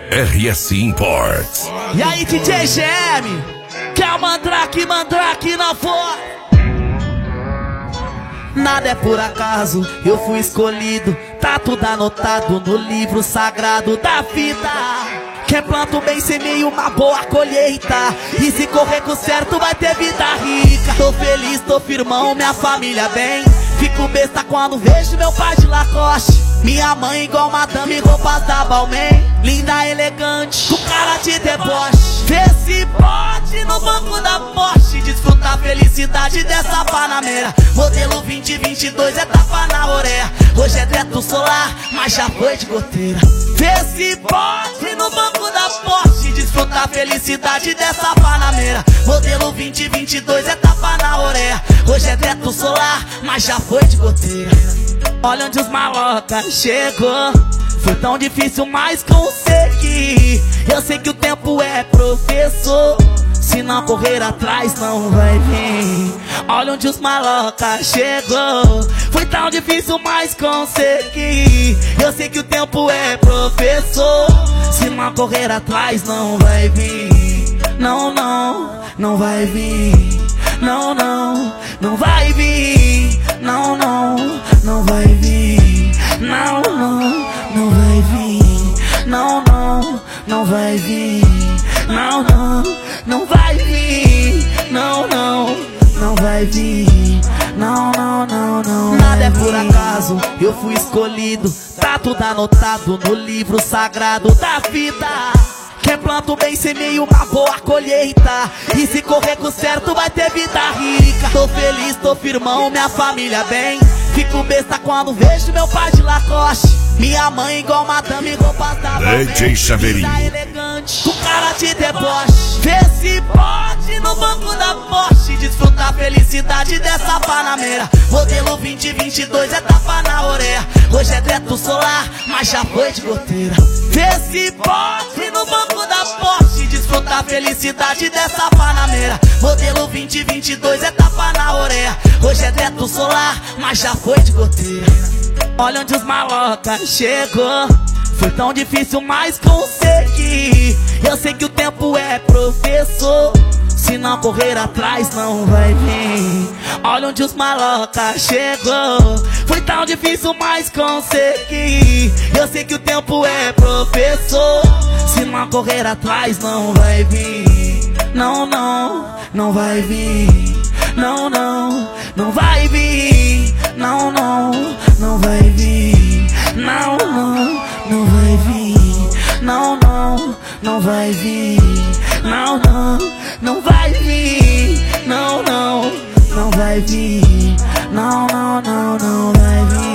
RS Imports. E aí, DJ GM, quer mandrake na voz? Nada é por acaso, eu fui escolhido. Tá tudo anotado no livro sagrado da vida. Quem planta o bem semeia uma boa colheita, e se correr com certo vai ter vida rica. Tô feliz, tô firmão, minha família bem. Fico besta quando vejo meu pai de Lacoste, minha mãe igual madame, roupas da Balmain, linda, elegante, com cara de deboche. Vê se pode no banco da Porsche desfrutar a felicidade dessa Panamera. Modelo 2022 é tapa na orelha. Hoje é teto solar, mas já foi de goteira. Vê se pode no banco da Porsche desfrutar a felicidade dessa Panamera. Modelo 2022 é tapa na orelha. Hoje é teto solar, mas já foi de goteira. Olha onde os malocas chegou. Foi tão difícil, mas consegui. Eu sei que o tempo é professor, se não correr atrás não vai vir. Olha onde os malocas chegou. Foi tão difícil, mas consegui. Eu sei que o tempo é professor, se não correr atrás não vai vir. Não, não, não vai vir. Não, não, não vai vir. Não, não, não vai vir. Não, não, não vai vir. Não, não, não vai vir. Não, não, não vai vir. Não, não, não vai vir. Não, não, não, não. Nada é por acaso, eu fui escolhido. Tá tudo anotado no livro sagrado da vida. Quem planta o bem semeia uma boa colheita, e se correr com certo vai ter vida rica. Tô feliz, tô firmão, minha família bem. Fico besta quando vejo meu pai de Lacoste, minha mãe igual madame, roupas da Balmain, linda, elegante, com cara de deboche. Vê se pode no banco da Porsche desfrutar a felicidade dessa Panamera. Modelo 2022 é tapa na orelha. Hoje é teto solar, mas já foi de goteira. Vê se pode no banco da Porsche desfrutar a felicidade dessa Panamera. Modelo 2022 é tapa na orelha. Hoje é teto solar, mas já foi de goteira. Olha onde os malocas chegou. Foi tão difícil, mas consegui. Eu sei que o tempo é professor, se não correr atrás não vai vir. Olha onde os malocas chegou. Foi tão difícil, mas consegui. Eu sei que o tempo é professor, se não correr atrás não vai vir. Não, não, não vai vir. Não, não, não vai vir. Não, não, não vai vir. Não, não, não vai vir. Não, não, não vai vir. Não, não, não vai vir. Não, não, não vai vir. Não, não, não, não vai vir.